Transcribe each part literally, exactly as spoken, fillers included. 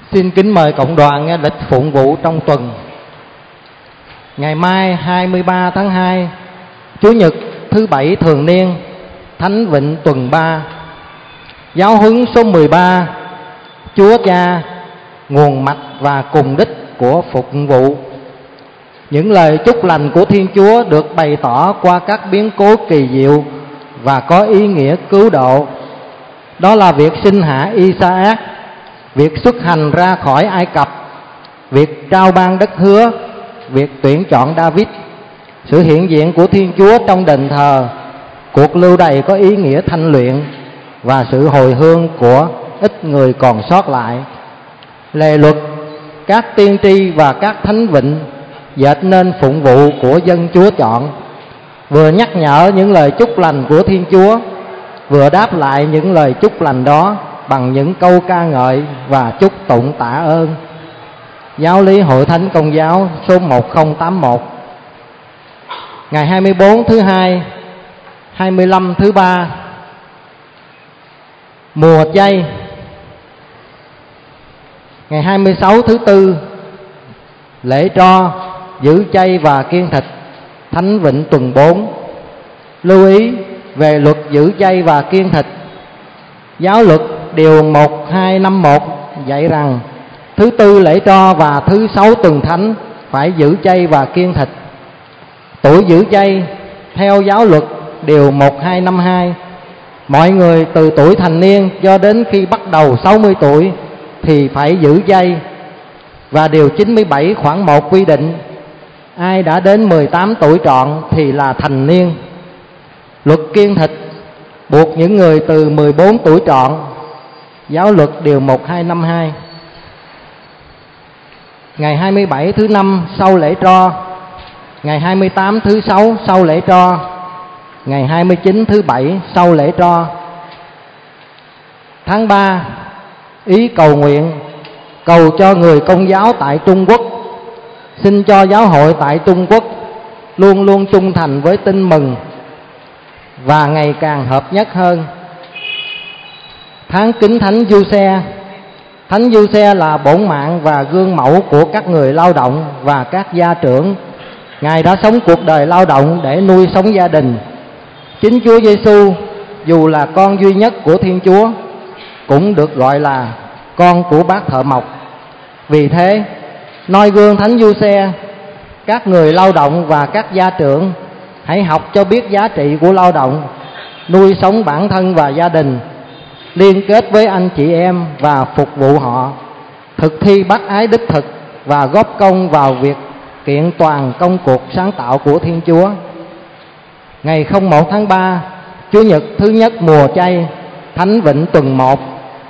Xin kính mời cộng đoàn nghe lịch phụng vụ trong tuần. Ngày mai hai mươi ba tháng hai, Chủ nhật thứ bảy thường niên, Thánh Vịnh tuần ba. Giáo huấn số mười ba, Chúa Cha, nguồn mạch và cùng đích của phục vụ. Những lời chúc lành của Thiên Chúa được bày tỏ qua các biến cố kỳ diệu và có ý nghĩa cứu độ. Đó là việc sinh hạ Isaac, việc xuất hành ra khỏi Ai Cập, việc trao ban đất hứa, việc tuyển chọn David, sự hiện diện của Thiên Chúa trong đền thờ, cuộc lưu đày có ý nghĩa thanh luyện và sự hồi hương của ít người còn sót lại. Lề luật, các tiên tri và các thánh vịnh dệt nên phụng vụ của dân Chúa chọn, vừa nhắc nhở những lời chúc lành của Thiên Chúa, vừa đáp lại những lời chúc lành đó bằng những câu ca ngợi và chúc tụng tạ ơn. Giáo lý Hội Thánh Công giáo số một không tám mốt. Ngày hai mươi bốn thứ hai, hai mươi lăm thứ ba, mùa chay. Ngày hai mươi sáu thứ tư, lễ tro, giữ chay và kiêng thịt, Thánh Vịnh tuần bốn. Lưu ý về luật giữ chay và kiêng thịt. Giáo luật điều một hai năm một dạy rằng thứ tư lễ tro và thứ sáu tuần thánh phải giữ chay và kiêng thịt. Tuổi giữ chay theo giáo luật điều một hai năm hai, mọi người từ tuổi thành niên cho đến khi bắt đầu sáu mươi tuổi thì phải giữ chay. Và điều chín mươi bảy khoản một quy định ai đã đến mười tám tuổi trọn thì là thành niên. Luật kiêng thịt buộc những người từ mười bốn tuổi trọn. Giáo luật điều một hai năm hai. Ngày hai mươi bảy thứ năm sau lễ tro, ngày hai mươi tám thứ sáu sau lễ tro, ngày hai mươi chín thứ bảy sau lễ tro. Tháng ba, ý cầu nguyện, cầu cho người Công giáo tại Trung Quốc, xin cho giáo hội tại Trung Quốc luôn luôn trung thành với tin mừng và ngày càng hợp nhất hơn. Tháng kính Thánh Giuse. Thánh Giuse là bổn mạng và gương mẫu của các người lao động và các gia trưởng. Ngài đã sống cuộc đời lao động để nuôi sống gia đình. Chính Chúa Giêsu, dù là con duy nhất của Thiên Chúa, cũng được gọi là con của bác thợ mộc. Vì thế, noi gương Thánh Giuse, các người lao động và các gia trưởng hãy học cho biết giá trị của lao động, nuôi sống bản thân và gia đình, liên kết với anh chị em và phục vụ họ, thực thi bác ái đích thực và góp công vào việc kiện toàn công cuộc sáng tạo của Thiên Chúa. Ngày không một tháng ba, Chủ nhật thứ nhất mùa chay, Thánh Vịnh tuần một.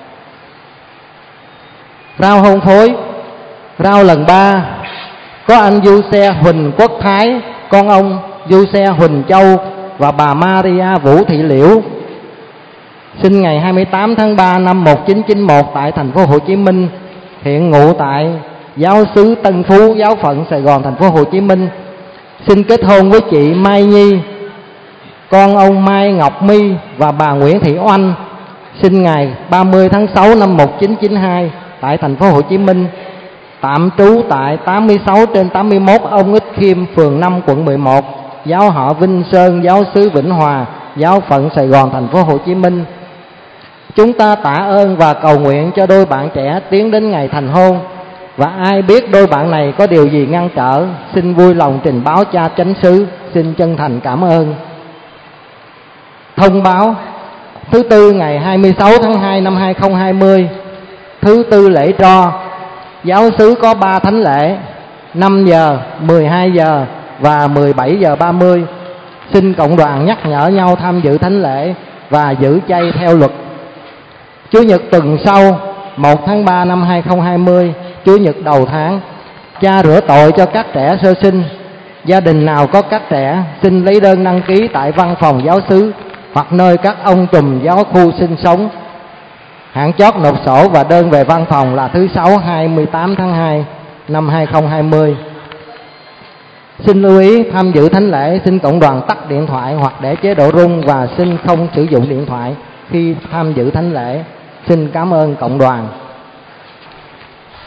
Rao hôn phối. Rao lần ba có anh Giuse Huỳnh Quốc Thái, con ông Giuse Huỳnh Châu và bà Maria Vũ Thị Liễu, sinh ngày hai mươi tám tháng ba năm một nghìn chín trăm chín mươi mốt tại thành phố Hồ Chí Minh, hiện ngụ tại giáo xứ Tân Phú, giáo phận Sài Gòn, thành phố Hồ Chí Minh. Xin kết hôn với chị Mai Nhi, con ông Mai Ngọc My và bà Nguyễn Thị Oanh, sinh ngày ba mươi tháng sáu năm một nghìn chín trăm chín mươi hai tại thành phố Hồ Chí Minh, tạm trú tại tám mươi sáu trên tám mươi mốt Ông Ích Khiêm, phường năm, quận mười một, giáo họ Vinh Sơn, giáo xứ Vĩnh Hòa, giáo phận Sài Gòn, thành phố Hồ Chí Minh. Chúng ta tạ ơn và cầu nguyện cho đôi bạn trẻ tiến đến ngày thành hôn, và ai biết đôi bạn này có điều gì ngăn trở, xin vui lòng trình báo cha chánh xứ. Xin chân thành cảm ơn. Thông báo. Thứ tư ngày hai mươi sáu tháng hai năm hai nghìn không trăm hai mươi, thứ tư lễ tro. Giáo xứ có ba thánh lễ, năm giờ, mười hai giờ và mười bảy giờ ba mươi. Xin cộng đoàn nhắc nhở nhau tham dự thánh lễ và giữ chay theo luật. Chủ nhật tuần sau, một tháng ba năm hai nghìn không trăm hai mươi, Chủ nhật đầu tháng, cha rửa tội cho các trẻ sơ sinh. Gia đình nào có các trẻ xin lấy đơn đăng ký tại văn phòng giáo xứ hoặc nơi các ông trùm giáo khu sinh sống. Hạn chót nộp sổ và đơn về văn phòng là thứ sáu hai mươi tám tháng hai năm hai nghìn không trăm hai mươi. Xin lưu ý tham dự thánh lễ xin cộng đoàn tắt điện thoại hoặc để chế độ rung, và xin không sử dụng điện thoại khi tham dự thánh lễ. Xin cảm ơn cộng đoàn.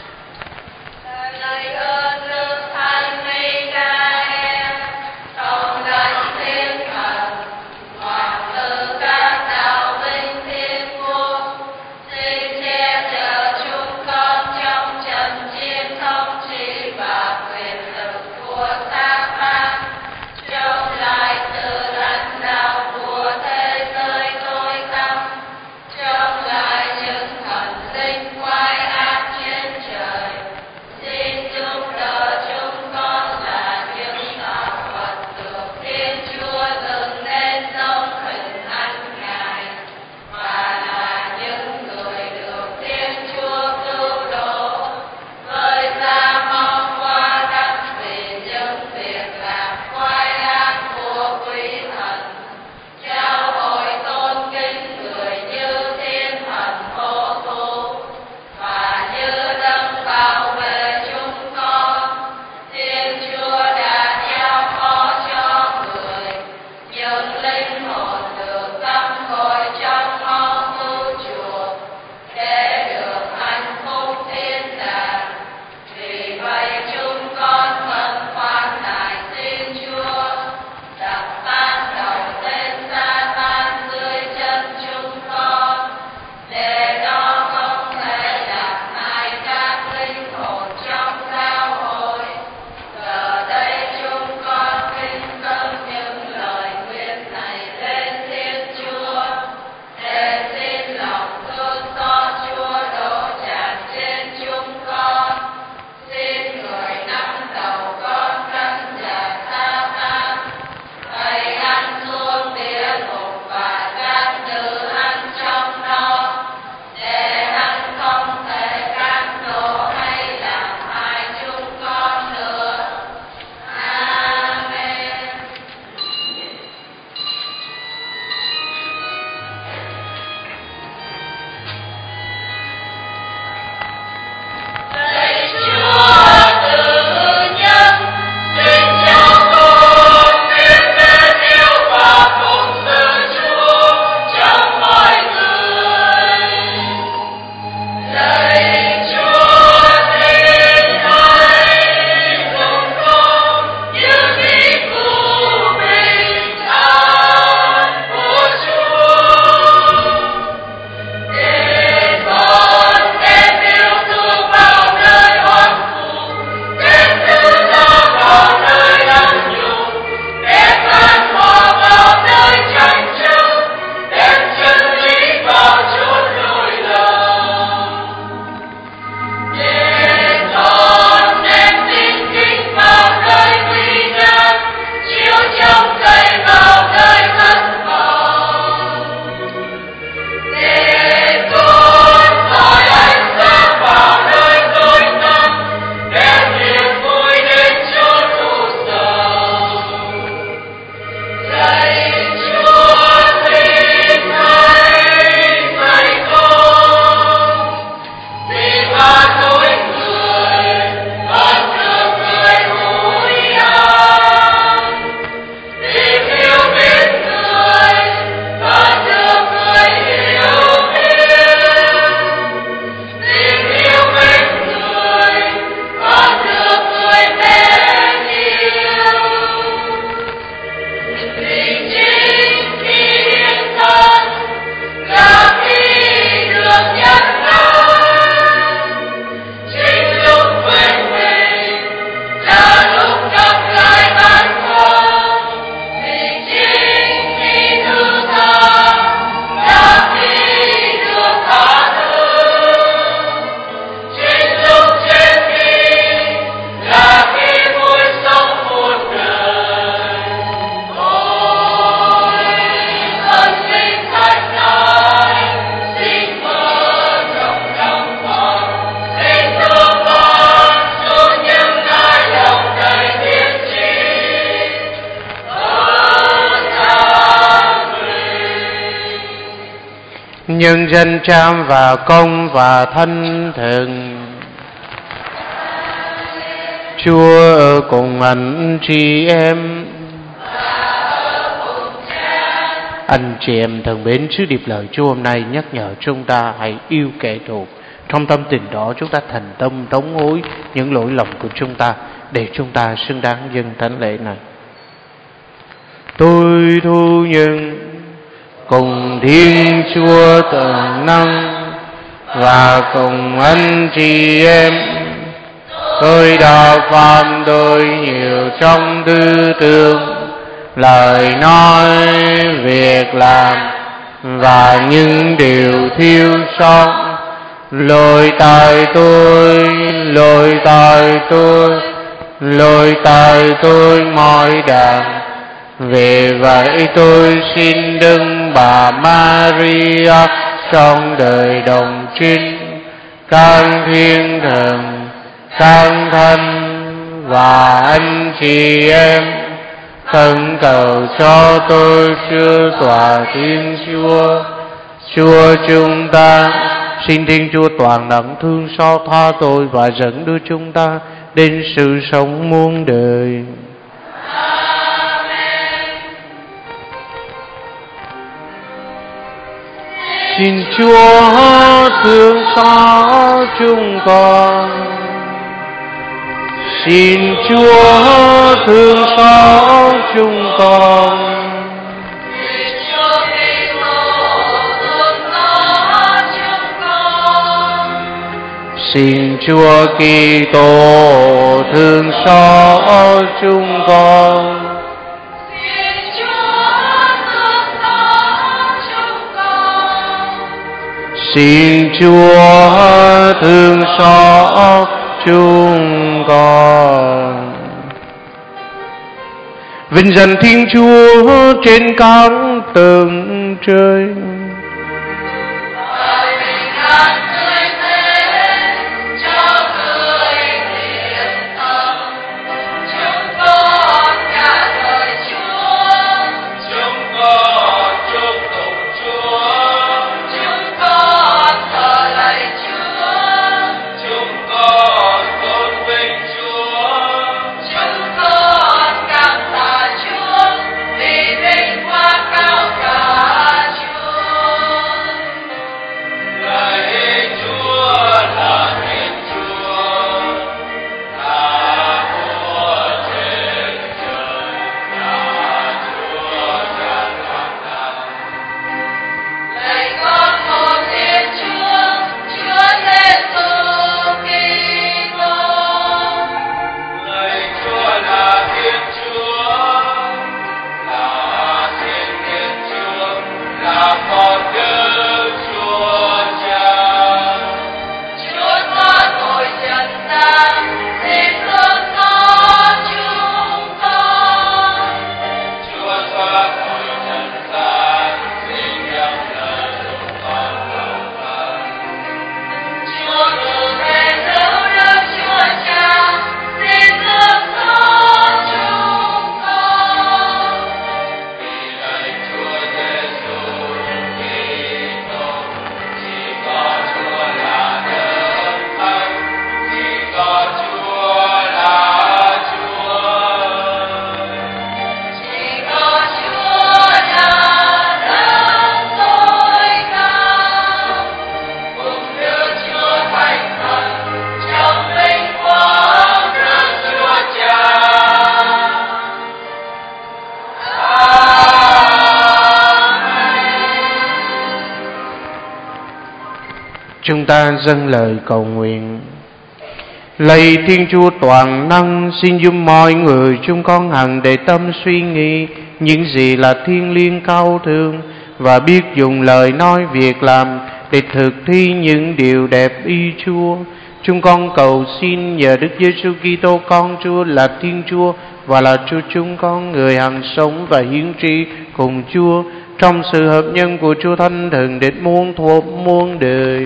nhân dân cha và Con và Thánh Thần. Chúa ở cùng anh chị em. Anh chị em thân mến, sứ điệp lời Chúa hôm nay nhắc nhở chúng ta hãy yêu kẻ thù. Trong tâm tình đó chúng ta thành tâm đóng hối những lỗi lầm của chúng ta để chúng ta xứng đáng dâng thánh lễ này. Tôi thu nhận cùng Thiên Chúa toàn năng và cùng anh chị em, tôi đã phạm tội nhiều trong tư tưởng, lời nói, việc làm và những điều thiếu sót. Lỗi tại tôi, lỗi tại tôi, lỗi tại tôi mọi đàn. Vì vậy tôi xin Đức Bà Maria trong đời đồng trinh, các thiên thần, các thánh và anh chị em khẩn cầu cho tôi chưa tòa Thiên Chúa. Chúa chúng ta, xin Thiên Chúa toàn đẳng thương xót tha tội và dẫn đưa chúng ta đến sự sống muôn đời. Xin Chúa thương xót chúng con. Xin Chúa thương xót chúng con. Xin Chúa Kitô thương xót chúng con. Xin Chúa thương xót chúng con. Vinh danh Thiên Chúa trên các tầng trời. Chúng ta dâng lời cầu nguyện. Lạy Thiên Chúa toàn năng, xin giúp mọi người chúng con hằng để tâm suy nghĩ những gì là thiêng liêng cao thượng, và biết dùng lời nói việc làm để thực thi những điều đẹp ý Chúa. Chúng con cầu xin nhờ Đức Giêsu Kitô con Chúa là Thiên Chúa và là Chúa chúng con, người hằng sống và hiến trị cùng Chúa trong sự hợp nhân của Chúa Thánh Thần đến muôn thuở muôn đời.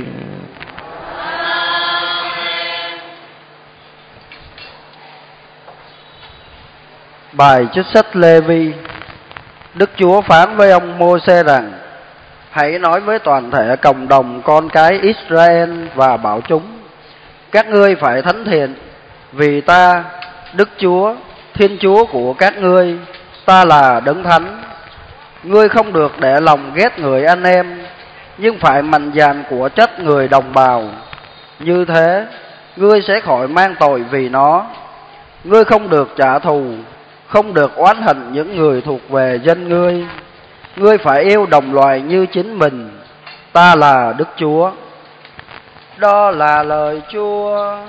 Bài trích sách Lê Vi. Đức Chúa phán với ông Mô-sê rằng: hãy nói với toàn thể cộng đồng con cái Israel và bảo chúng: các ngươi phải thánh thiện, vì ta, Đức Chúa, Thiên Chúa của các ngươi, ta là Đấng Thánh. Ngươi không được để lòng ghét người anh em, nhưng phải mạnh dạn của trách người đồng bào. Như thế, ngươi sẽ khỏi mang tội vì nó. Ngươi không được trả thù, không được oán hận những người thuộc về dân ngươi. Ngươi phải yêu đồng loài như chính mình. Ta là Đức Chúa. Đó là lời Chúa.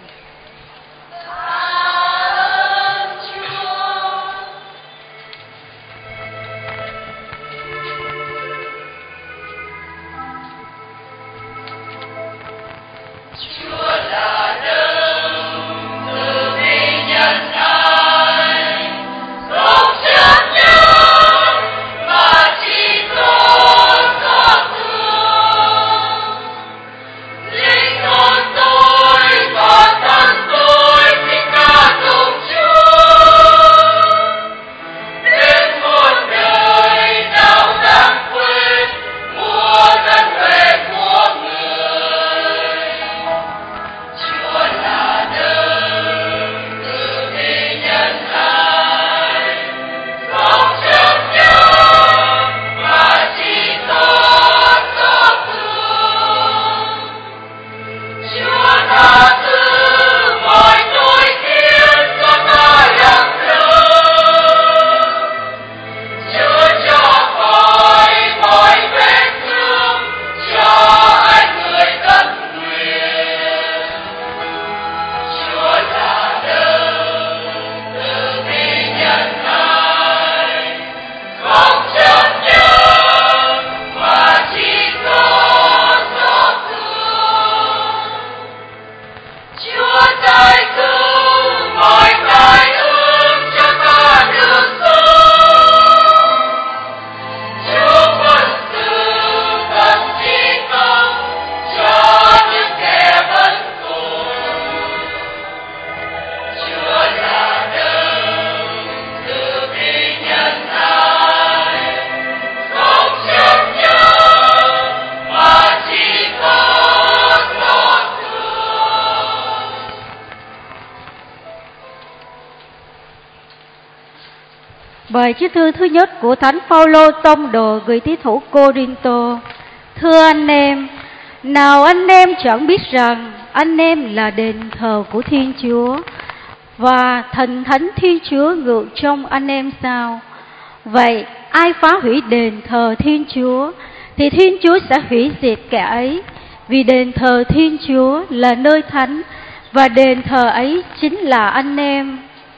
Bài chiếu thư thứ nhất của Thánh Phaolô tông đồ gửi tín hữu Cô-rinh-tô. Thưa anh em, nào anh em chẳng biết rằng anh em là đền thờ của Thiên Chúa, và thần thánh Thiên Chúa ngự trong anh em sao? Vậy ai phá hủy đền thờ Thiên Chúa thì Thiên Chúa sẽ hủy diệt kẻ ấy, vì đền thờ Thiên Chúa là nơi thánh, và đền thờ ấy chính là anh em.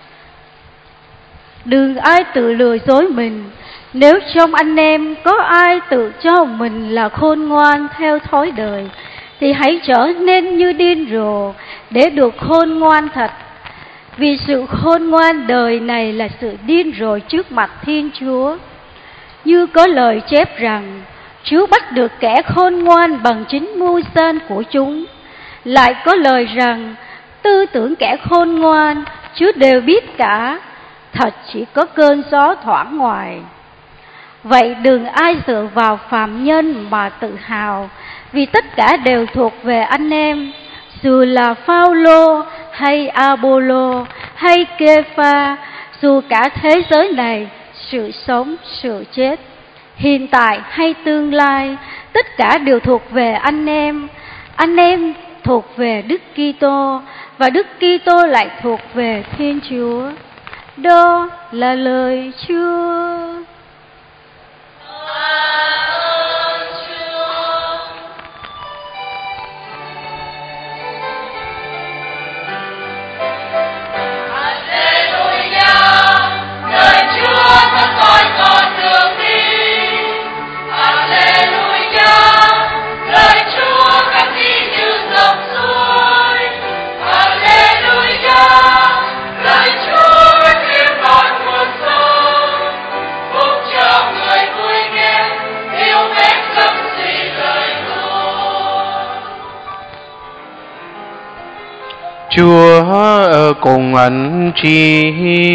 Đừng ai tự lừa dối mình. Nếu trong anh em có ai tự cho mình là khôn ngoan theo thói đời, thì hãy trở nên như điên rồ để được khôn ngoan thật. Vì sự khôn ngoan đời này là sự điên rồ trước mặt Thiên Chúa. Như có lời chép rằng, Chúa bắt được kẻ khôn ngoan bằng chính mưu san của chúng. Lại có lời rằng, tư tưởng kẻ khôn ngoan Chúa đều biết cả, thật chỉ có cơn gió thoảng ngoài. Vậy đừng ai dựa vào phàm nhân mà tự hào, vì tất cả đều thuộc về anh em, dù là Phaolô hay Apollo hay Kê-pha, dù cả thế giới này, sự sống, sự chết, hiện tại hay tương lai, tất cả đều thuộc về anh em. Anh em thuộc về Đức Kitô, và Đức Kitô lại thuộc về Thiên Chúa. Đó là lời Chúa. Chúa ở cùng anh chị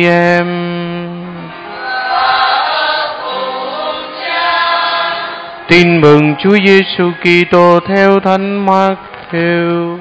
em. Tin mừng Chúa Giêsu Kitô theo Thánh Mác-thêu.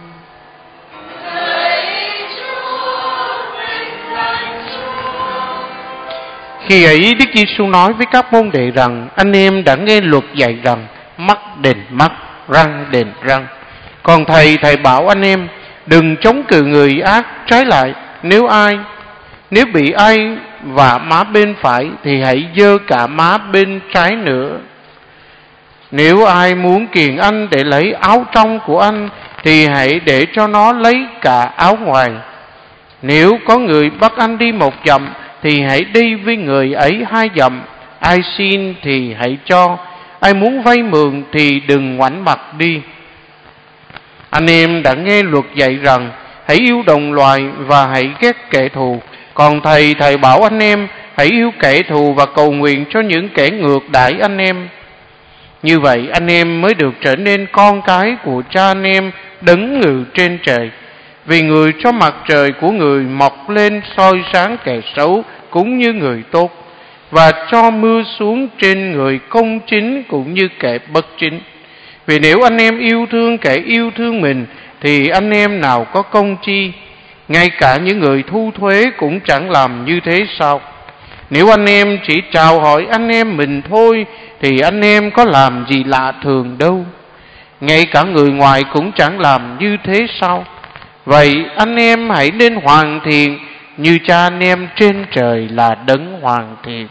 Khi ấy Đức Giêsu nói với các môn đệ rằng: anh em đã nghe luật dạy rằng mắt đền mắt, răng đền răng. Còn thầy thầy bảo anh em đừng chống cự người ác, trái lại nếu ai nếu bị ai vả má bên phải thì hãy giơ cả má bên trái nữa. Nếu ai muốn kiềng anh để lấy áo trong của anh thì hãy để cho nó lấy cả áo ngoài. Nếu có người bắt anh đi một dặm thì hãy đi với người ấy hai dặm. Ai xin thì hãy cho, ai muốn vay mượn thì đừng ngoảnh mặt đi. Anh em đã nghe luật dạy rằng hãy yêu đồng loài và hãy ghét kẻ thù. Còn thầy thầy bảo anh em hãy yêu kẻ thù và cầu nguyện cho những kẻ ngược đãi anh em. Như vậy anh em mới được trở nên con cái của cha anh em đấng ngự trên trời. Vì người cho mặt trời của người mọc lên soi sáng kẻ xấu cũng như người tốt, và cho mưa xuống trên người công chính cũng như kẻ bất chính. Vì nếu anh em yêu thương kẻ yêu thương mình thì anh em nào có công chi? Ngay cả những người thu thuế cũng chẳng làm như thế sao? Nếu anh em chỉ chào hỏi anh em mình thôi thì anh em có làm gì lạ thường đâu. Ngay cả người ngoài cũng chẳng làm như thế sao? Vậy anh em hãy nên hoàn thiện như cha anh em trên trời là đấng hoàn thiện.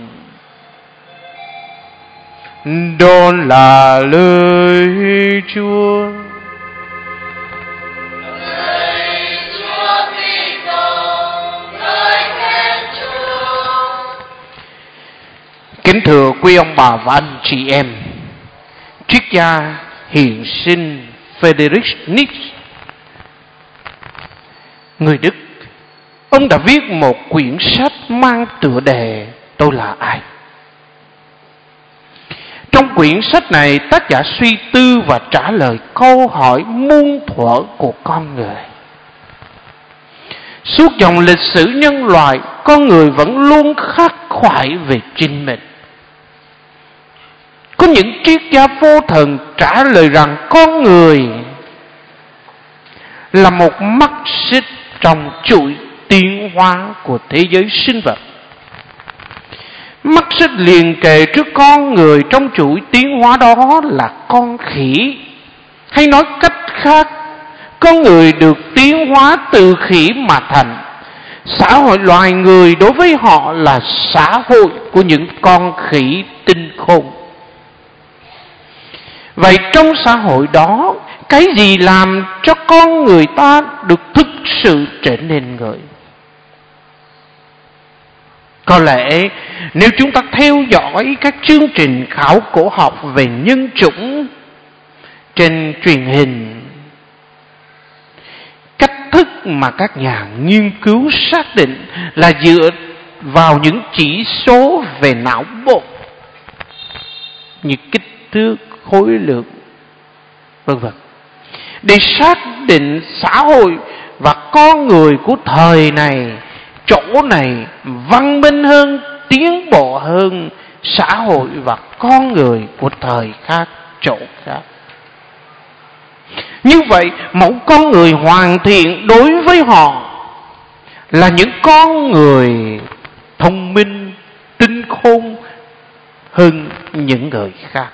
Đó là lời Chúa. Kính thưa quý ông bà và anh chị em, triết gia hiền sinh Friedrich Nietzsche, người Đức, ông đã viết một quyển sách mang tựa đề Tôi là ai. Trong quyển sách này, tác giả suy tư và trả lời câu hỏi muôn thuở của con người. Suốt dòng lịch sử nhân loại, con người vẫn luôn khắc khoải về chính mình. Có những triết gia vô thần trả lời rằng con người là một mắt xích trong chuỗi tiến hóa của thế giới sinh vật. Mắt xích liền kề trước con người trong chuỗi tiến hóa đó là con khỉ. Hay nói cách khác, con người được tiến hóa từ khỉ mà thành. Xã hội loài người đối với họ là xã hội của những con khỉ tinh khôn. Vậy trong xã hội đó, cái gì làm cho con người ta được thực sự trở nên người? Có lẽ nếu chúng ta theo dõi các chương trình khảo cổ học về nhân chủng trên truyền hình, cách thức mà các nhà nghiên cứu xác định là dựa vào những chỉ số về não bộ như kích thước, khối lượng, vân vân, để xác định xã hội và con người của thời này, chỗ này văn minh hơn, tiến bộ hơn xã hội và con người của thời khác, chỗ khác. Như vậy, mẫu con người hoàn thiện đối với họ là những con người thông minh, tinh khôn hơn những người khác.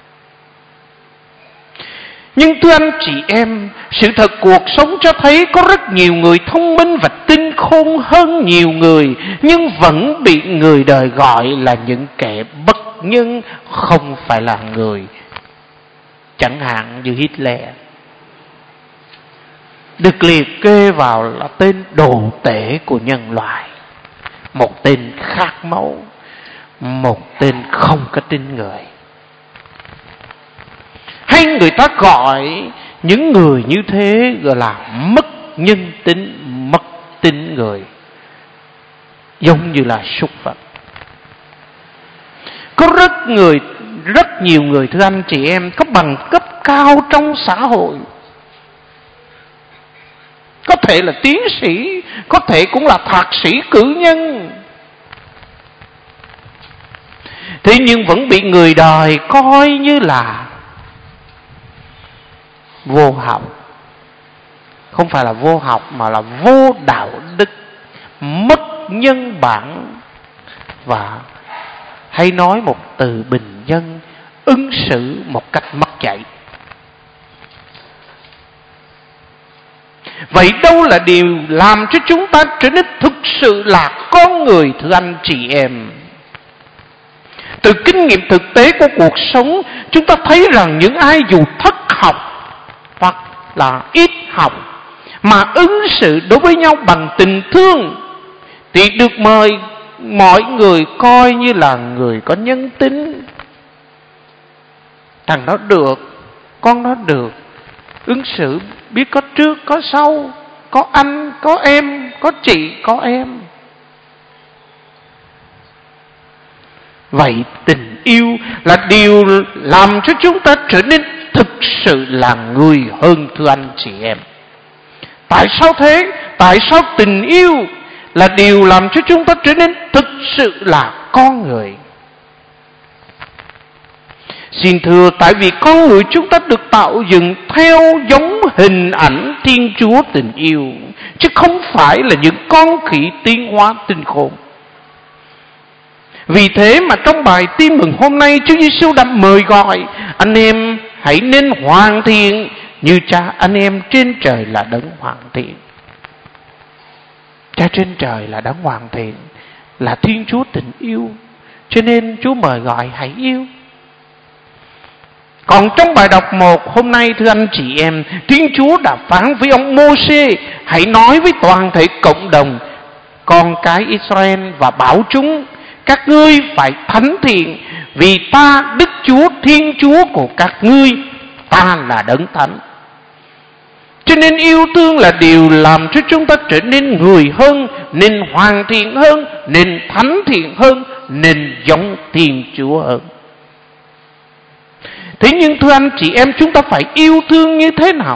Nhưng thưa anh chị em, sự thật cuộc sống cho thấy có rất nhiều người thông minh và tinh khôn hơn nhiều người, nhưng vẫn bị người đời gọi là những kẻ bất nhân, không phải là người. Chẳng hạn như Hitler được liệt kê vào là tên đồ tể của nhân loại, một tên khát máu, một tên không có tin người. Hay người ta gọi những người như thế gọi là mất nhân tính, mất tính người, giống như là súc vật. Có rất người, rất nhiều người thưa anh chị em có bằng cấp cao trong xã hội, có thể là tiến sĩ, có thể cũng là thạc sĩ cử nhân, Thế nhưng vẫn bị người đời coi như là vô học. Không phải là vô học mà là vô đạo đức, mất nhân bản, và hay nói một từ bình dân, ứng xử một cách mất dạy. Vậy đâu là điều làm cho chúng ta trở nên thực sự là con người, thưa anh chị em? Từ kinh nghiệm thực tế của cuộc sống, chúng ta thấy rằng những ai dù thất học hoặc là ít học mà ứng xử đối với nhau bằng tình thương thì được mời mọi người coi như là người có nhân tính. Thằng đó được, con đó được, ứng xử biết có trước có sau, có anh có em, có chị có em. Vậy tình yêu là điều làm cho chúng ta trở nên thực sự là người hơn, thưa anh chị em. Tại sao thế? Tại sao tình yêu là điều làm cho chúng ta trở nên thực sự là con người? Xin thưa, tại vì con người chúng ta được tạo dựng theo giống hình ảnh Thiên Chúa tình yêu, chứ không phải là những con khỉ tiến hóa tinh khôn. Vì thế mà trong bài tin mừng hôm nay, Chúa Giêsu đã mời gọi anh em hãy nên hoàn thiện như Cha anh em trên trời là đấng hoàn thiện. Cha trên trời là đấng hoàn thiện, là Thiên Chúa tình yêu, cho nên Chúa mời gọi hãy yêu. Còn trong bài đọc một hôm nay, thưa anh chị em, Thiên Chúa đã phán với ông Mô-sê hãy nói với toàn thể cộng đồng con cái Israel và bảo chúng: các ngươi phải thánh thiện, vì ta Đức Chúa Thiên Chúa của các ngươi, ta là đấng thánh. Cho nên yêu thương là điều làm cho chúng ta trở nên người hơn, nên hoàn thiện hơn, nên thánh thiện hơn, nên giống Thiên Chúa hơn. Thế nhưng thưa anh chị em, chúng ta phải yêu thương như thế nào?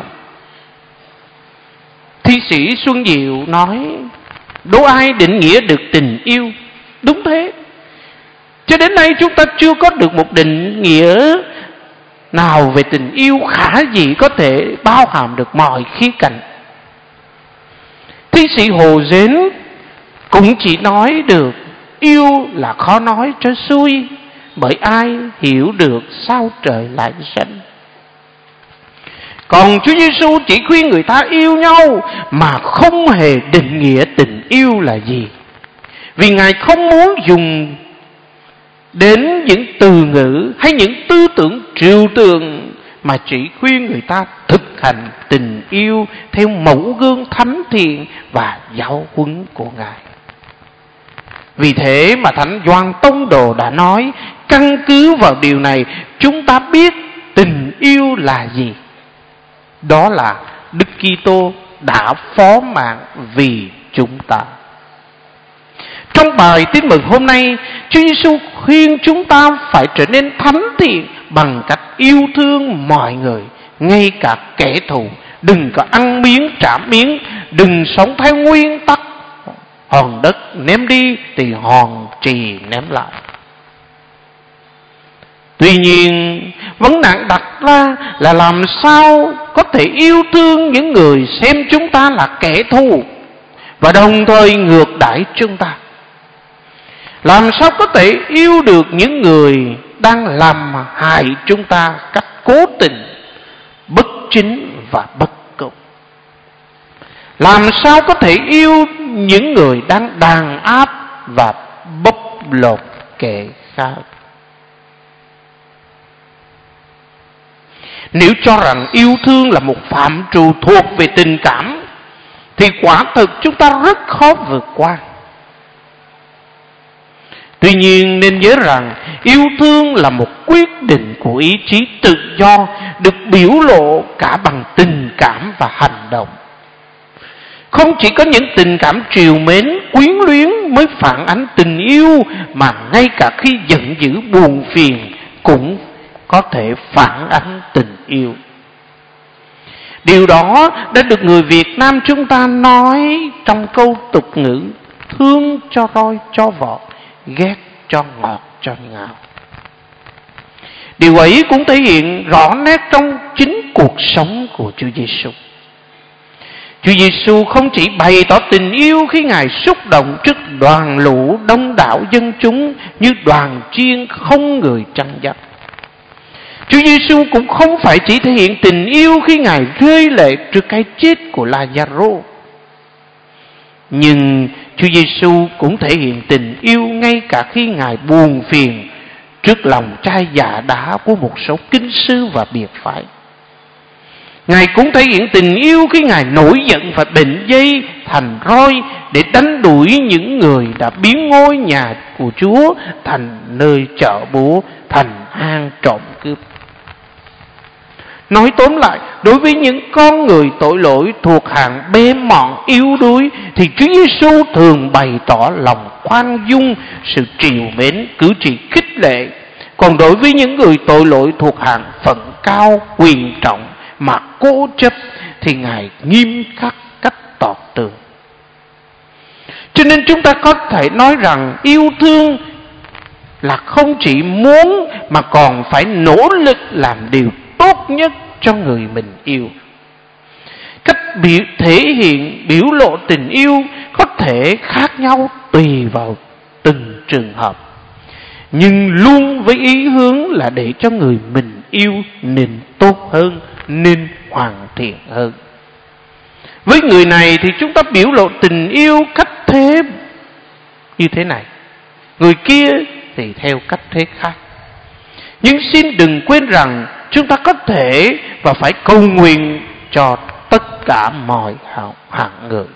Thi sĩ Xuân Diệu nói: đố ai định nghĩa được tình yêu? Đúng thế. Cho đến nay chúng ta chưa có được một định nghĩa nào về tình yêu khả dĩ có thể bao hàm được mọi khía cạnh. Thi sĩ Hồ Dến cũng chỉ nói được yêu là khó nói cho xuôi, bởi ai hiểu được sao trời lại xanh. Còn Chúa Giêsu chỉ khuyên người ta yêu nhau mà không hề định nghĩa tình yêu là gì, vì Ngài không muốn dùng đến những từ ngữ hay những tư tưởng trừu tượng, mà chỉ khuyên người ta thực hành tình yêu theo mẫu gương thánh thiện và giáo huấn của Ngài. Vì thế mà Thánh Gioan Tông Đồ đã nói, căn cứ vào điều này chúng ta biết tình yêu là gì. Đó là Đức Kitô đã phó mạng vì chúng ta. Trong bài tin mừng hôm nay, Chúa Giêsu khuyên chúng ta phải trở nên thánh thiện bằng cách yêu thương mọi người, ngay cả kẻ thù. Đừng có ăn miếng trả miếng, đừng sống theo nguyên tắc hòn đất ném đi thì hòn trì ném lại. Tuy nhiên, vấn nạn đặt ra là làm sao có thể yêu thương những người xem chúng ta là kẻ thù và đồng thời ngược đãi chúng ta. Làm sao có thể yêu được những người đang làm hại chúng ta cách cố tình, bất chính và bất công? Làm sao có thể yêu những người đang đàn áp và bóc lột kẻ khác? Nếu cho rằng yêu thương là một phạm trù thuộc về tình cảm thì quả thực chúng ta rất khó vượt qua. Tuy nhiên nên nhớ rằng yêu thương là một quyết định của ý chí tự do, được biểu lộ cả bằng tình cảm và hành động. Không chỉ có những tình cảm trìu mến, quyến luyến mới phản ánh tình yêu, mà ngay cả khi giận dữ buồn phiền cũng có thể phản ánh tình yêu. Điều đó đã được người Việt Nam chúng ta nói trong câu tục ngữ: thương cho roi cho vọt, ghét cho ngọt cho ngào. Điều ấy cũng thể hiện rõ nét trong chính cuộc sống của Chúa Giêsu. Chúa Giêsu không chỉ bày tỏ tình yêu khi Ngài xúc động trước đoàn lũ đông đảo dân chúng như đoàn chiên không người chăn dắt. Chúa Giêsu cũng không phải chỉ thể hiện tình yêu khi Ngài rơi lệ trước cái chết của Lazaro. Nhưng Chúa Giêsu cũng thể hiện tình yêu ngay cả khi Ngài buồn phiền trước lòng trai dạ đá của một số kinh sư và biệt phái. Ngài cũng thể hiện tình yêu khi Ngài nổi giận và bệnh dây thành roi để đánh đuổi những người đã biến ngôi nhà của Chúa thành nơi chợ búa, thành hang trộm cướp. Nói tóm lại, đối với những con người tội lỗi thuộc hạng bê mọn yếu đuối thì Chúa Giêsu thường bày tỏ lòng khoan dung, sự trìu mến, cử chỉ khích lệ. Còn đối với những người tội lỗi thuộc hạng phận cao, quyền trọng mà cố chấp thì Ngài nghiêm khắc cách tột tường. Cho nên chúng ta có thể nói rằng yêu thương là không chỉ muốn mà còn phải nỗ lực làm điều tốt nhất cho người mình yêu. Cách biểu thể hiện biểu lộ tình yêu có thể khác nhau tùy vào từng trường hợp, nhưng luôn với ý hướng là để cho người mình yêu nên tốt hơn, nên hoàn thiện hơn. Với người này thì chúng ta biểu lộ tình yêu cách thế như thế này, người kia thì theo cách thế khác. Nhưng xin đừng quên rằng chúng ta có thể và phải cầu nguyện cho tất cả mọi hạng người.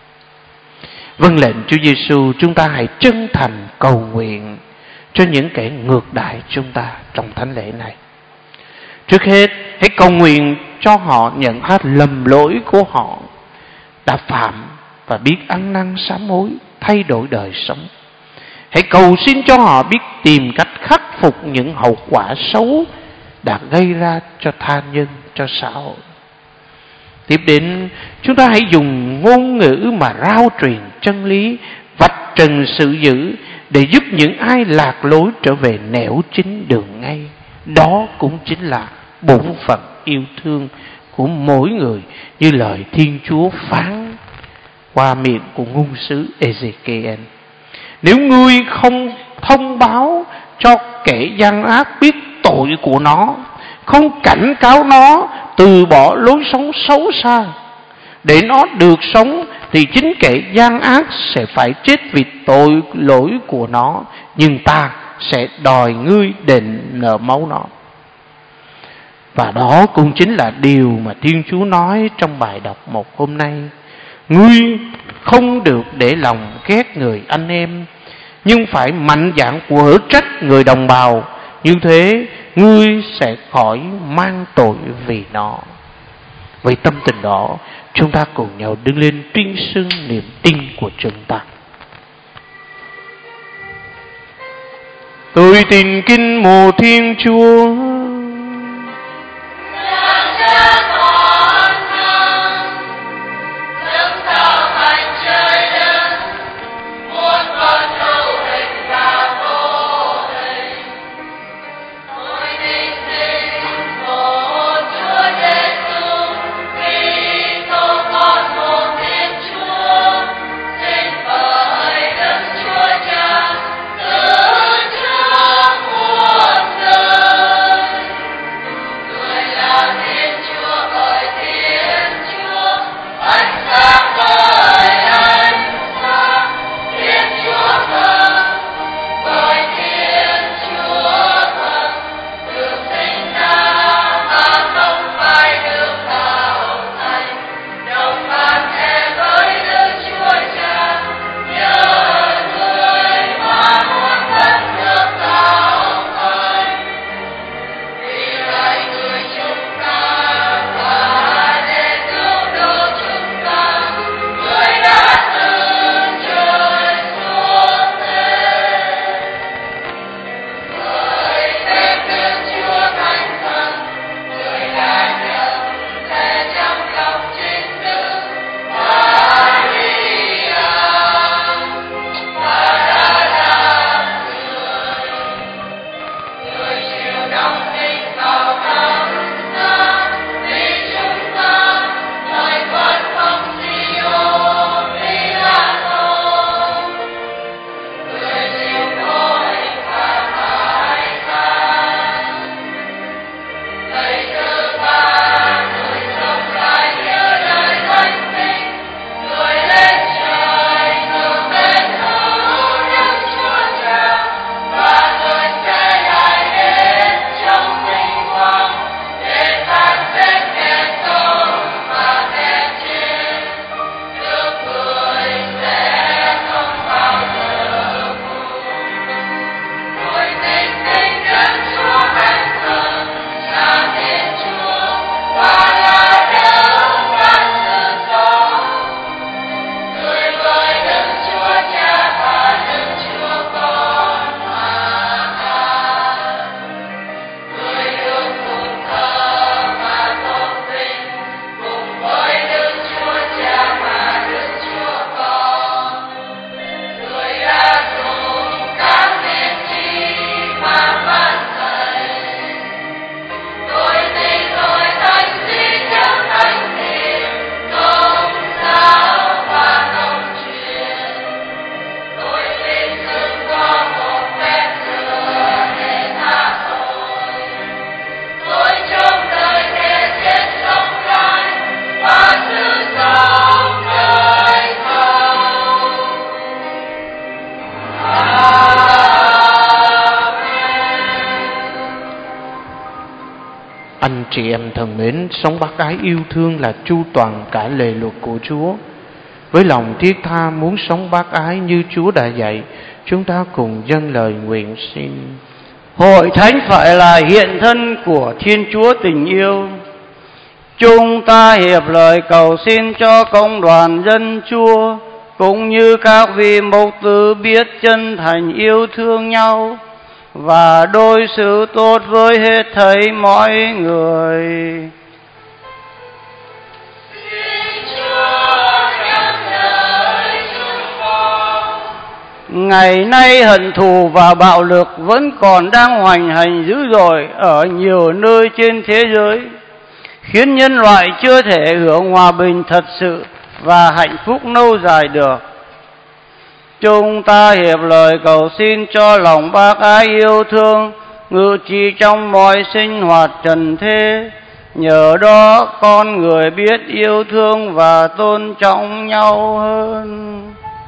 Vâng lệnh Chúa Giêsu, chúng ta hãy chân thành cầu nguyện cho những kẻ ngược đãi chúng ta trong thánh lễ này. Trước hết, hãy cầu nguyện cho họ nhận ra lầm lỗi của họ đã phạm và biết ăn năn sám hối, thay đổi đời sống. Hãy cầu xin cho họ biết tìm cách khắc phục những hậu quả xấu đã gây ra cho tha nhân, cho xã hội. Tiếp đến, chúng ta hãy dùng ngôn ngữ mà rao truyền chân lý, vạch trần sự dữ để giúp những ai lạc lối trở về nẻo chính đường ngay. Đó cũng chính là bổn phận yêu thương của mỗi người, như lời Thiên Chúa phán qua miệng của ngôn sứ Ê-dê-ki-ên. Nếu ngươi không thông báo cho kẻ gian ác biết tội của nó, không cảnh cáo nó từ bỏ lối sống xấu xa để nó được sống, thì chính kẻ gian ác sẽ phải chết vì tội lỗi của nó, nhưng ta sẽ đòi ngươi đền nợ máu nó. Và đó cũng chính là điều mà Thiên Chúa nói trong bài đọc một hôm nay. Ngươi không được để lòng ghét người anh em, nhưng phải mạnh dạn quở trách người đồng bào. Như thế ngươi sẽ khỏi mang tội vì nó. Với tâm tình đó, chúng ta cùng nhau đứng lên tuyên xưng niềm tin của chúng ta. Tôi tin kính mộ Thiên Chúa, Chúa Anh chị em thân mến, sống bác ái yêu thương là chu toàn cả lề luật của Chúa. Với lòng thiết tha muốn sống bác ái như Chúa đã dạy, chúng ta cùng dâng lời nguyện xin. Hội thánh phải là hiện thân của Thiên Chúa tình yêu. Chúng ta hiệp lời cầu xin cho công đoàn dân Chúa, cũng như các vị mục tử biết chân thành yêu thương nhau và đối xử tốt với hết thảy mọi người. Ngày nay hận thù và bạo lực vẫn còn đang hoành hành dữ dội ở nhiều nơi trên thế giới, khiến nhân loại chưa thể hưởng hòa bình thật sự và hạnh phúc lâu dài được. Chúng ta hiệp lời cầu xin cho lòng bác ái yêu thương ngự trị trong mọi sinh hoạt trần thế. Nhờ đó con người biết yêu thương và tôn trọng nhau hơn.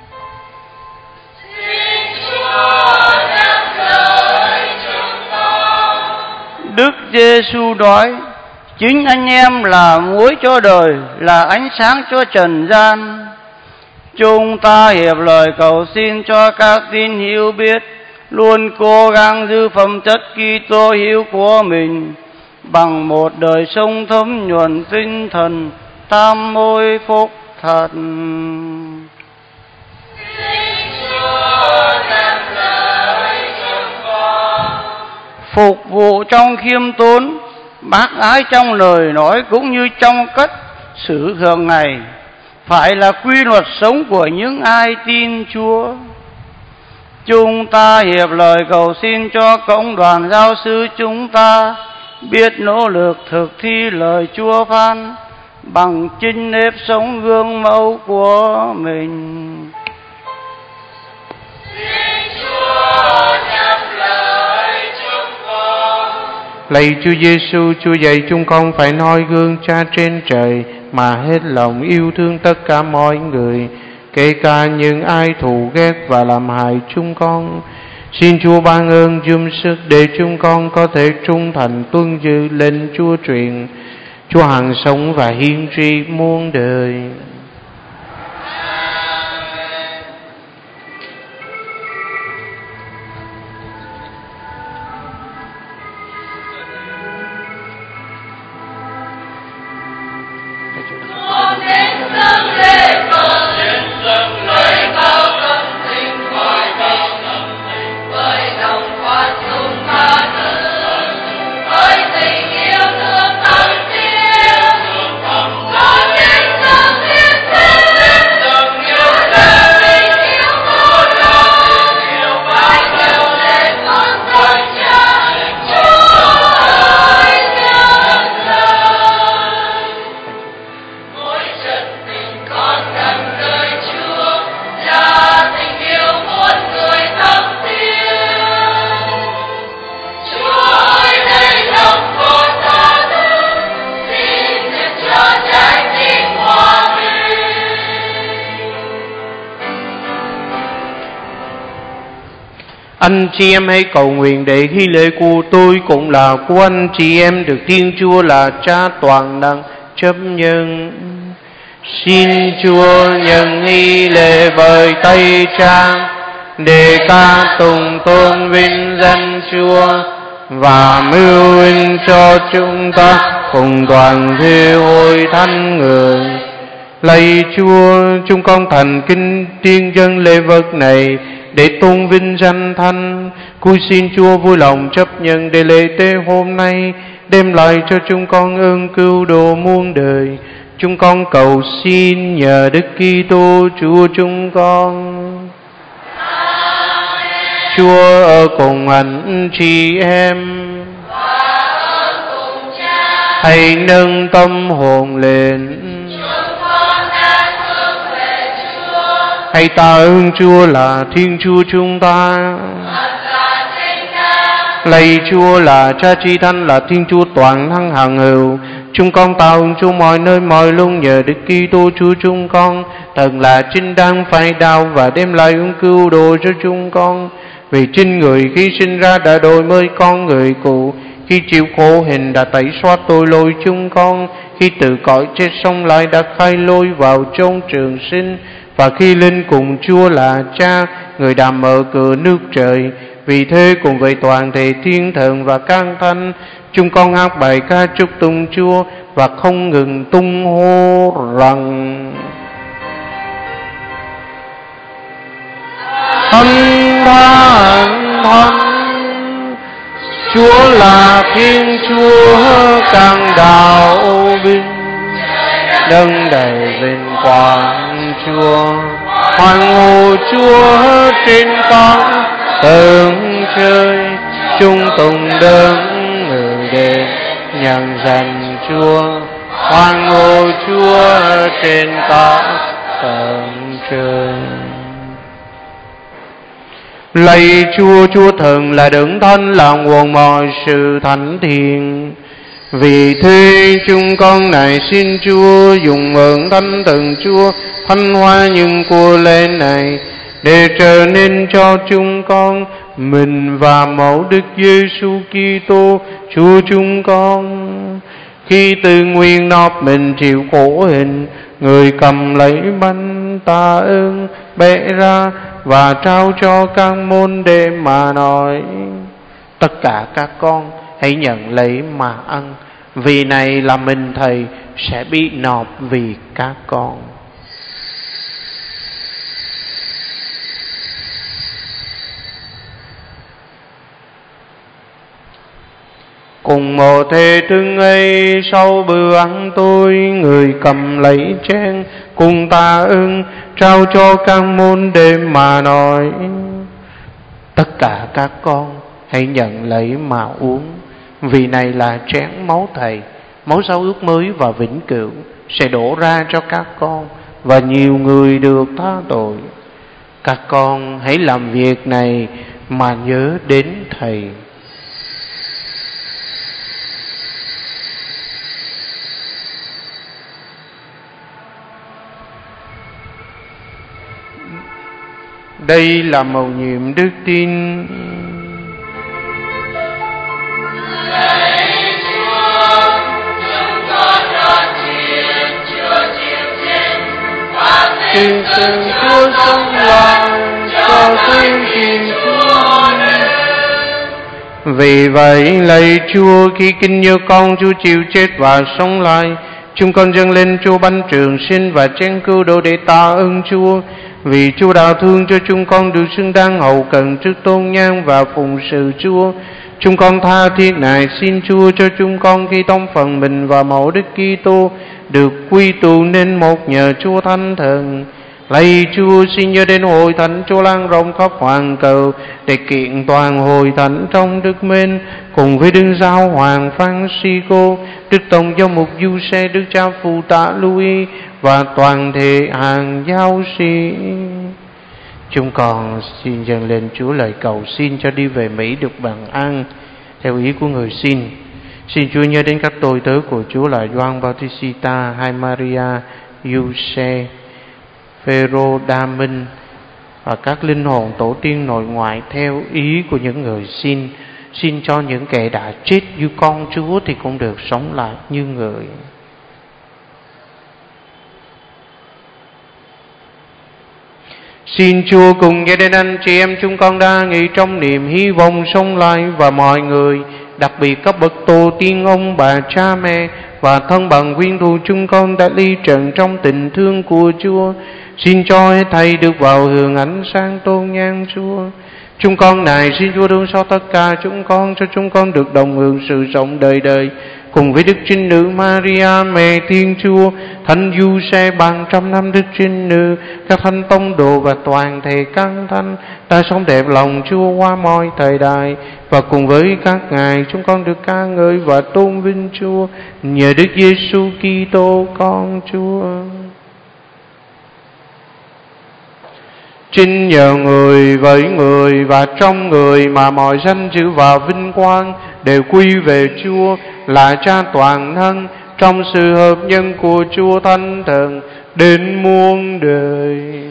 Đức Giêsu nói: chính anh em là muối cho đời, là ánh sáng cho trần gian. Chúng ta hiệp lời cầu xin cho các tín hữu biết luôn cố gắng giữ phẩm chất Kitô hữu của mình bằng một đời sống thấm nhuần tinh thần tam môi phúc thật. Phục vụ trong khiêm tốn, bác ái trong lời nói cũng như trong cách xử thường ngày, phải là quy luật sống của những ai tin Chúa. Chúng ta hiệp lời cầu xin cho cộng đoàn giáo sư chúng ta biết nỗ lực thực thi lời Chúa phán bằng chính nếp sống gương mẫu của mình. Lạy Chúa Giêsu, Chúa dạy chúng con phải noi gương Cha trên trời mà hết lòng yêu thương tất cả mọi người, kể cả những ai thù ghét và làm hại chúng con. Xin Chúa ban ơn giùm sức để chúng con có thể trung thành tuân giữ lệnh Chúa truyền. Chúa hằng sống và hiên tri muôn đời. Anh chị em hãy cầu nguyện để hy lễ của tôi cũng là của anh chị em được Thiên Chúa là Cha toàn năng chấp nhận. Xin Chúa nhận hy lễ bởi tay Cha để ca tùng tôn vinh danh Chúa và mưu huynh cho chúng ta cùng toàn thể hội thánh người. Lạy Chúa, chúng con thành kính tiên dân lễ vật này để tôn vinh danh Thánh. Cúi xin Chúa vui lòng chấp nhận để lễ tế hôm nay đem lại cho chúng con ơn cứu độ muôn đời. Chúng con cầu xin nhờ Đức Kitô Chúa chúng con. Amen. Chúa ở cùng anh chị em và ở cùng Cha. Hãy nâng tâm hồn lên. Hãy tạ ơn Chúa là Thiên Chúa chúng ta. Lạy Chúa là Cha Chi Thánh, là Thiên Chúa toàn năng hằng hữu. Chúng con tạ ơn Chúa mọi nơi mọi lúc nhờ Đức Kitô Chúa chúng con, thật là chính đáng phải đạo và đem lại ơn cứu độ cho chúng con. Vì chính người khi sinh ra đã đổi mới con người cũ, khi chịu khổ hình đã tẩy xóa tội lỗi chúng con, khi từ cõi chết sống lại đã khai lối vào trong trường sinh, và khi lên cùng Chúa là Cha, người đã mở cửa nước trời. Vì thế cùng với toàn thể thiên thần và các thánh, chúng con hát bài ca chúc tụng Chúa và không ngừng tung hô rằng: Thánh thánh thánh, Chúa là Thiên Chúa càng đạo vinh, nâng đầy vinh quang Chúa. Hoan hô Chúa trên các tầng trời, chúng tùng đấng người đến nhận danh Chúa. Hoan hô Chúa trên các tầng trời. Lạy Chúa, Chúa Thần là đấng thánh, là nguồn mọi sự thánh thiện. Vì thế chúng con này xin Chúa dùng ơn Thánh Thần Chúa thánh hóa những của lễ này, để trở nên cho chúng con mình và mẫu Đức Giêsu Kitô Chúa chúng con. Khi từ nguyên nộp mình chịu khổ hình, người cầm lấy bánh tạ ơn, bẻ ra và trao cho các môn đệ mà nói: Tất cả các con hãy nhận lấy mà ăn, vì này là mình Thầy sẽ bị nộp vì các con. Cùng một thế thức ấy, sau bữa ăn tối, người cầm lấy chén cùng tạ ơn, trao cho các môn đệ mà nói: Tất cả các con hãy nhận lấy mà uống, vì này là chén máu Thầy, máu giao ước mới và vĩnh cửu, sẽ đổ ra cho các con và nhiều người được tha tội. Các con hãy làm việc này mà nhớ đến Thầy. Đây là mầu nhiệm đức tin. Xin xin Chúa sống lại cho tiếng Thiên Chúa. Vì vậy lạy Chúa, khi kinh nhớ con Chúa chịu chết và sống lại, chúng con dâng lên Chúa bánh trường sinh và chén cứu độ để tạ ơn Chúa. Vì Chúa đã thương cho chúng con được xứng đáng hầu cận trước tôn nhang và phụng sự Chúa, chúng con tha thiết nài xin Chúa cho chúng con khi tông phần mình và mẫu Đức Kitô được quy tụ nên một nhờ Chúa Thánh Thần. Lạy Chúa, xin nhớ đến hội thánh Chúa lan rộng khắp hoàn cầu, để kiện toàn hội thánh trong đức mến, cùng với Đức Giáo Hoàng Francisco, Đức Tổng Giám mục Giuse, Đức Cha Phụ Tá Louis và toàn thể hàng giáo sĩ. Chúng con xin dâng lên Chúa lời cầu xin cho đi về Mỹ được bằng an theo ý của người xin. Xin Chúa nhớ đến các tôi tớ của Chúa là Gioan Bautista, hai Maria, Giuse, Phêrô, Đa Minh và các linh hồn tổ tiên nội ngoại theo ý của những người xin. Xin cho những kẻ đã chết như con Chúa thì cũng được sống lại như người. Xin Chúa cùng nghe đến anh chị em chúng con đã nghĩ trong niềm hy vọng sống lại, và mọi người, đặc biệt các bậc tổ tiên, ông bà, cha mẹ và thân bằng quyến thuộc chúng con đã ly trần trong tình thương của Chúa. Xin cho hết thầy được vào hưởng ánh sáng tôn nhang Chúa. Chúng con này xin Chúa thương xót tất cả chúng con, cho chúng con được đồng hưởng sự sống đời đời cùng với Đức Trinh Nữ Maria mẹ Thiên Chúa, Thánh Giuse bằng trăm năm Đức Trinh Nữ, các thánh tông đồ và toàn thể các thánh đã sống đẹp lòng Chúa qua mọi thời đại. Và cùng với các ngài chúng con được ca ngợi và tôn vinh Chúa nhờ Đức Giêsu Kitô con Chúa. Chính nhờ người, với người và trong người mà mọi danh dự và vinh quang đều quy về Chúa là Cha toàn năng, trong sự hợp nhân của Chúa Thánh Thần đến muôn đời.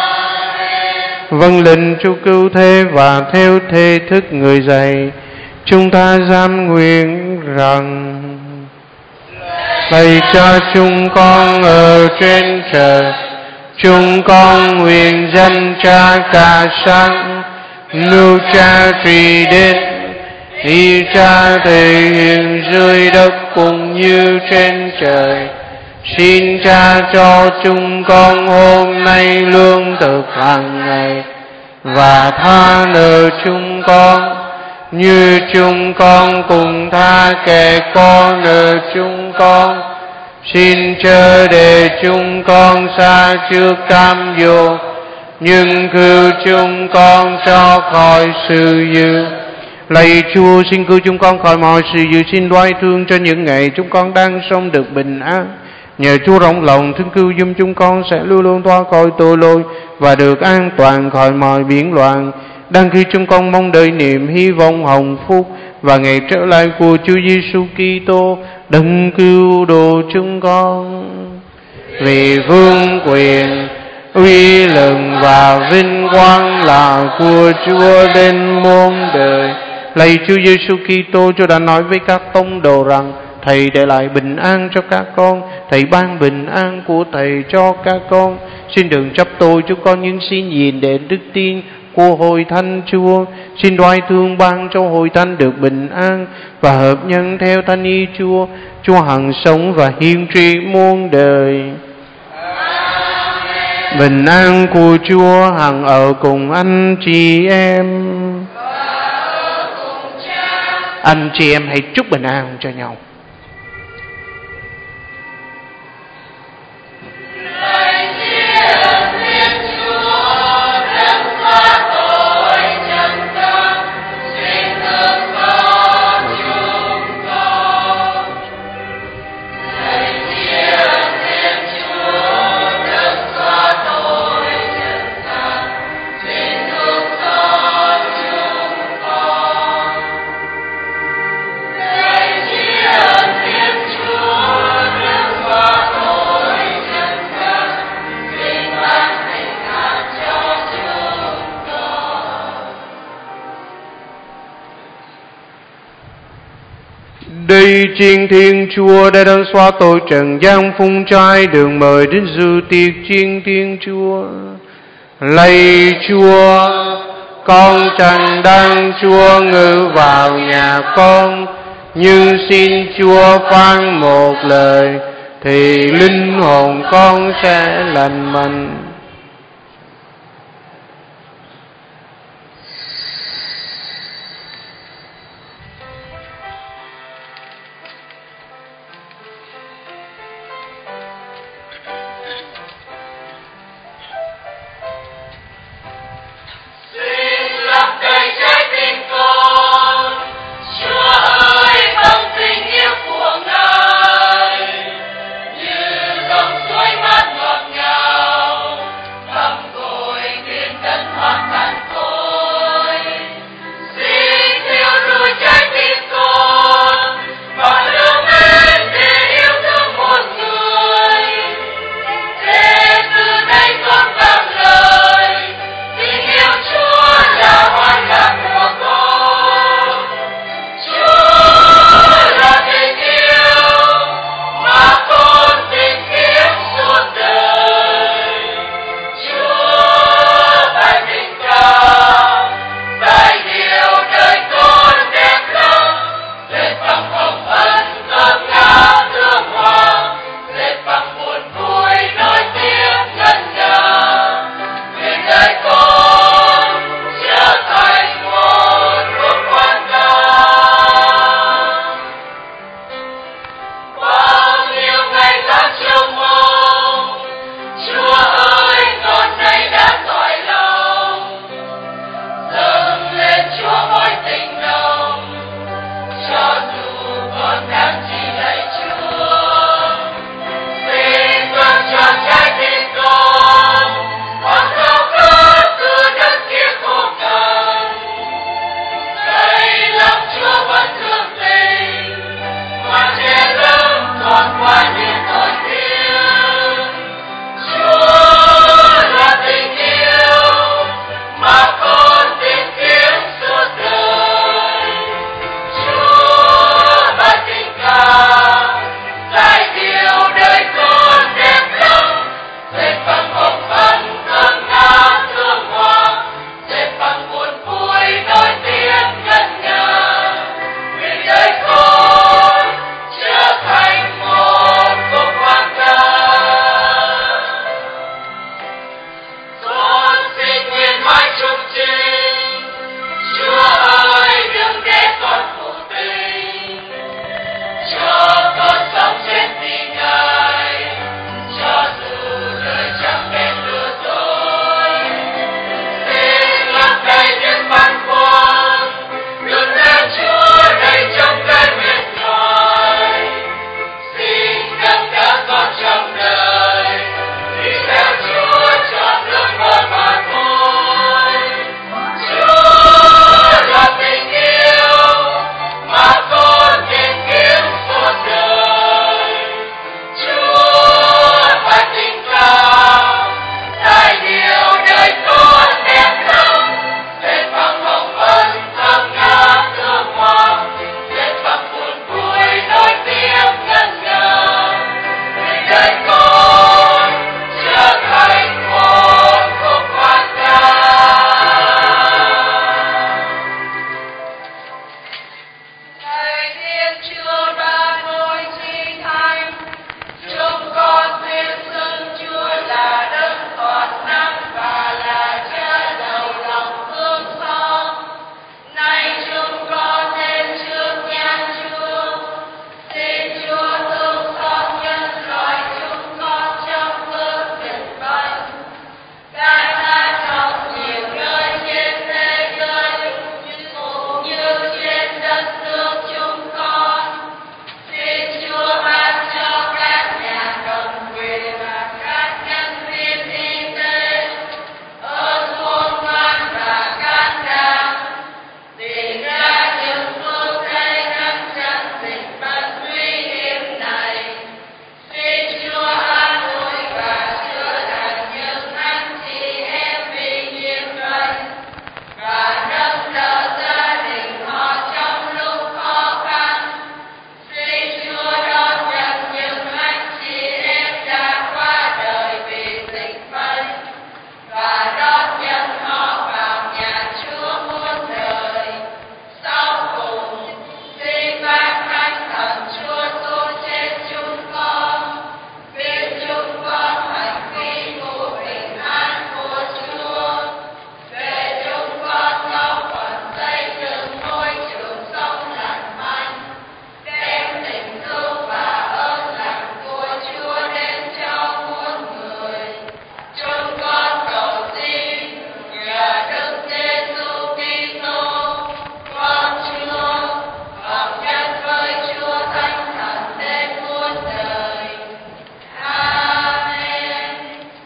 Vâng lệnh Chúa cứu thế và theo thế thức người dạy, chúng ta giam nguyện rằng lạy Cha chúng con ở trên trời, chúng con nguyện danh Cha cả sáng, lưu Cha trị đến, ý Cha thể hiện dưới đất cũng như trên trời. Xin Cha cho chúng con hôm nay lương thực hàng ngày, và tha nợ chúng con như chúng con cùng tha kẻ có nợ chúng con. Xin chớ để chúng con xa trước cám dỗ, nhưng cứu chúng con cho khỏi sự dữ. Lạy Chúa, xin cứu chúng con khỏi mọi sự dữ, xin đoái thương cho những ngày chúng con đang sống được bình an. Nhờ Chúa rộng lòng thương cứu giúp chúng con sẽ luôn luôn thoát khỏi tội lỗi và được an toàn khỏi mọi biến loạn. Đang khi chúng con mong đợi niềm hy vọng hồng phúc và ngày trở lại của Chúa Giêsu Kitô, đấng cứu độ chúng con. Vì vương quyền, uy lực và vinh quang là của Chúa đến muôn đời. Lạy Chúa Giêsu Kitô, Chúa đã nói với các tông đồ rằng Thầy để lại bình an cho các con, Thầy ban bình an của Thầy cho các con. Xin đừng chấp tôi chúng con, nhưng xin nhìn đến đức tin của hội thánh Chúa. Xin đoái thương ban cho hội thánh được bình an và hợp nhân theo thánh ý Chúa. Chúa hằng sống và hiên trị muôn đời. Bình an của Chúa hằng ở cùng anh chị em. Anh chị em hãy chúc bình an cho nhau. Đây chiên Thiên Chúa đã đang xóa tội trần gian phung trai, đường mời đến dự tiệc chiên Thiên Chúa. Lạy Chúa, con chẳng đang Chúa ngự vào nhà con, nhưng xin Chúa phán một lời thì linh hồn con sẽ lành mạnh. Ngọt ngào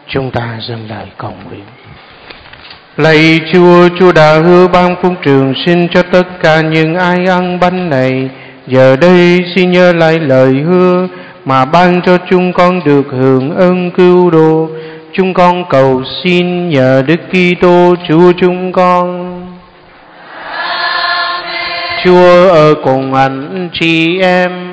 Chúng ta dâng lời cầu nguyện. Lạy Chúa, Chúa đã hứa ban phúc trường sinh cho tất cả những ai ăn bánh này. Giờ đây xin nhớ lại lời hứa mà ban cho chúng con được hưởng ơn cứu độ. Chúng con cầu xin nhờ Đức Kitô Chúa chúng con. Amen. Chúa ở cùng anh chị em.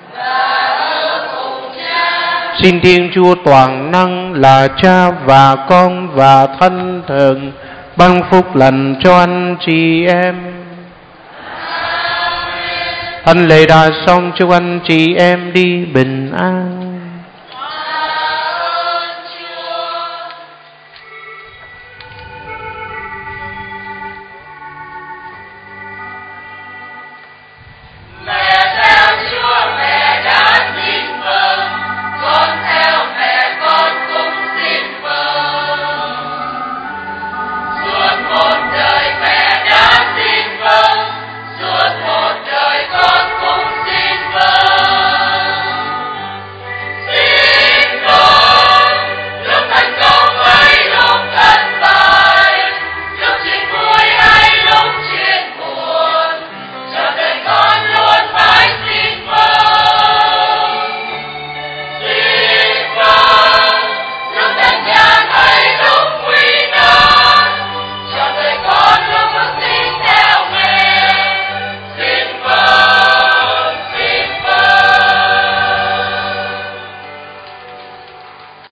Xin Thiên Chúa toàn năng là Cha và Con và Thánh Thần ban phúc lành cho anh chị em. Thánh lễ đã xong, chúc anh chị em đi bình an.